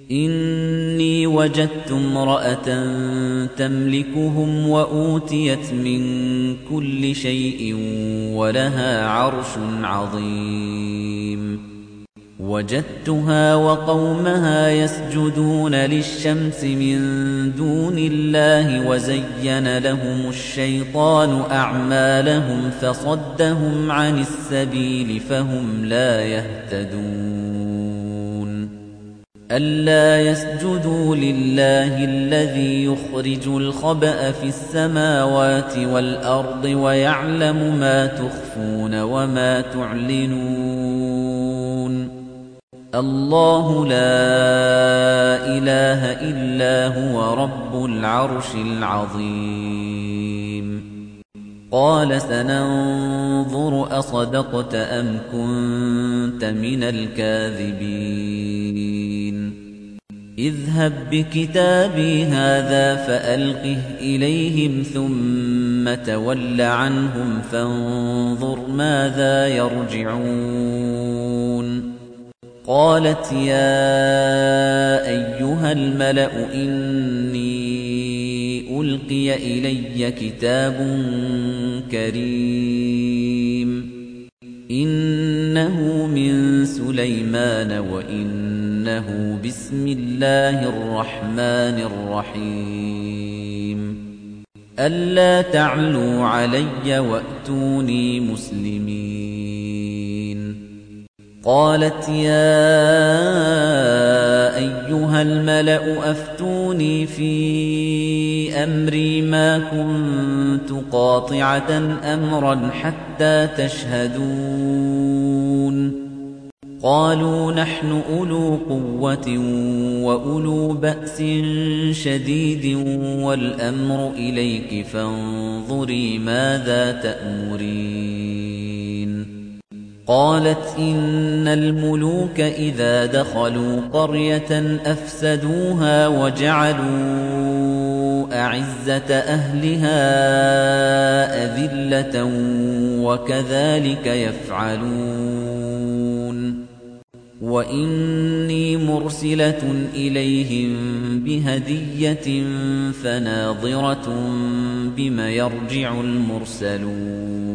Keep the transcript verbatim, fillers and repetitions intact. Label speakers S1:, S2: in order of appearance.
S1: إِنِّي وَجَدتُّ امْرَأَةً تَمْلِكُهُمْ وَأُوتِيَتْ مِن كُلِّ شَيْءٍ وَلَهَا عَرْشٌ عَظِيمٌ وَجَدتُّهَا وَقَوْمَهَا يَسْجُدُونَ لِلشَّمْسِ مِن دُونِ اللَّهِ وَزَيَّنَ لَهُمُ الشَّيْطَانُ أَعْمَالَهُمْ فَصَدَّهُمْ عَنِ السَّبِيلِ فَهُمْ لَا يَهْتَدُونَ أَلَّا يَسْجُدُوا لِلَّهِ الَّذِي يُخْرِجُ الْخَبْءَ فِي السَّمَاوَاتِ وَالْأَرْضِ وَيَعْلَمُ مَا تُخْفُونَ وَمَا تُعْلِنُونَ اللَّهُ لَا إِلَٰهَ إِلَّا هُوَ رَبُّ الْعَرْشِ الْعَظِيمِ قَالَ سَنَنظُرُ أَصَدَقْتَ أَمْ كُنتَ مِنَ الْكَاذِبِينَ اذْهَب بِّكِتَابِي هَٰذَا فَأَلْقِهْ إِلَيْهِمْ ثُمَّ تَوَلَّ عَنْهُمْ فَانظُرْ مَاذَا يَرْجِعُونَ قَالَتْ يَا أَيُّهَا الْمَلَأُ إِنِّي أُلْقِيَ إِلَيَّ كِتَابٌ كَرِيمٌ إِنَّهُ مِن سُلَيْمَانَ وَإِنَّهُ بِسْمِ اللَّهِ الرَّحْمَٰنِ الرَّحِيمِ أَلَّا تَعْلُوا عَلَيَّ وَأْتُونِي مُسْلِمِينَ قَالَتْ يَا أَيُّهَا الْمَلَأُ أَفْتُونِي فِي أَمْرِي مَا كُنتُ قَاطِعَةً أَمْرًا حَتَّىٰ تَشْهَدُونِ قَالُوا نَحْنُ أُولُو قُوَّةٍ وَأُولُو بَأْسٍ شَدِيدٍ وَالْأَمْرُ إِلَيْكِ فَانظُرِي مَاذَا تَأْمُرِينَ قَالَتْ إِنَّ الْمُلُوكَ إِذَا دَخَلُوا قَرْيَةً أَفْسَدُوهَا وَجَعَلُوا أَعِزَّةَ أَهْلِهَا أَذِلَّةً وَكَذَلِكَ يَفْعَلُونَ وَإِنِّي مُرْسِلَةٌ إِلَيْهِم بِهَدِيَّةٍ فَنَاظِرَةٌ بِمَ يَرْجِعُ الْمُرْسَلُونَ